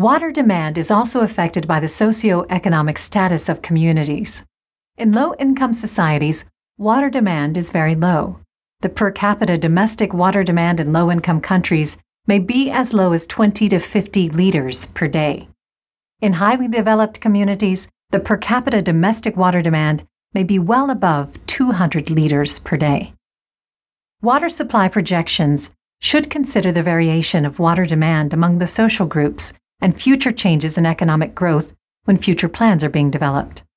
Water demand is also affected by the socioeconomic status of communities. In low-income societies, water demand is very low. The per capita domestic water demand in low-income countries may be as low as 20 to 50 liters per day. In highly developed communities, the per capita domestic water demand may be well above 200 liters per day. Water supply projections should consider the variation of water demand among the social groups and future changes in economic growth when future plans are being developed.